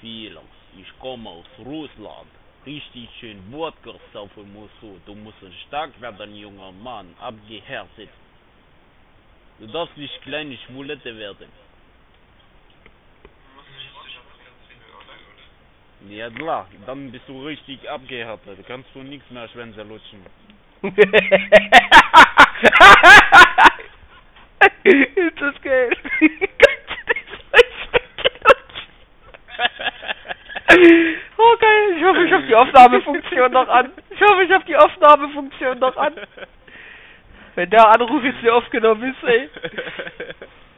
Fehler. Ich komme aus Russland. Richtig schön Wodka saufen musst du. Du musst stark werden, junger Mann. Abgehärtet. Du darfst nicht kleine Schwulette werden. Ja klar, dann bist du richtig abgehärtet. Du kannst du nichts mehr Schwänze lutschen. Ist das geil? Oh geil, ich hoffe, ich habe die Aufnahmefunktion noch an. Wenn der Anruf jetzt nicht aufgenommen ist, ey.